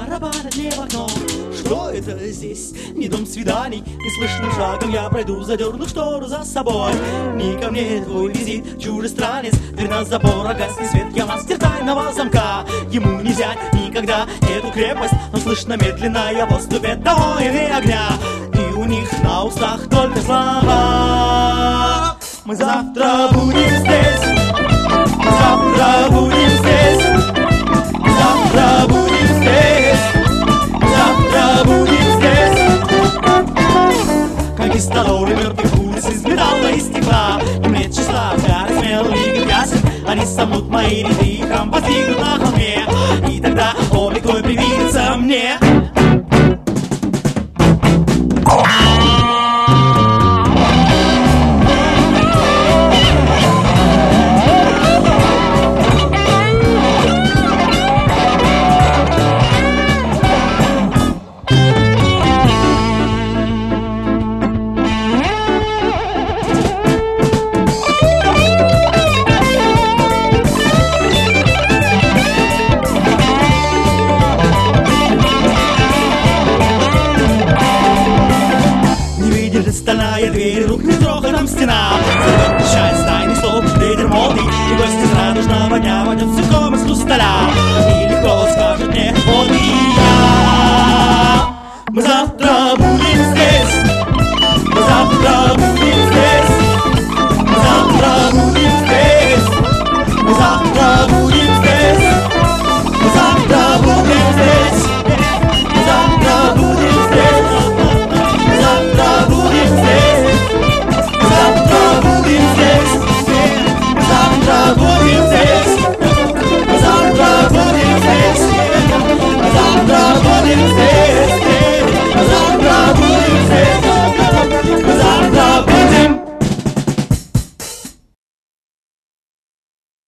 барабанят мне в окно. Что это здесь? Не дом свиданий. Неслышным шагом я пройду, задернув штору за собой. Не ко мне твой визит, чужестранец. Дверь на забор, гаснет свет, я мастер тайного замка. Ему не взять никогда эту крепость, но слышно медленная поступь того или огня. И у них на устах только слова. Мы завтра будем здесь. Мы завтра будем здесь. Мы завтра будем здесь. Мы завтра будем здесь. Конкистадоры мертвых улиц из металла и стекла. Им нет числа, взгляд смел, мигом ясен. Они сомнут мои ряды, и храм воздвигнут на холме. И тогда облик твой привидится мне. Стальная дверь, рухнет грохотом стена. Зовет печаль стайный столб, ветер молний. И гость из радужного дня войдет цветком из хрусталя. И легко скажет мне, вот и я. Мы завтра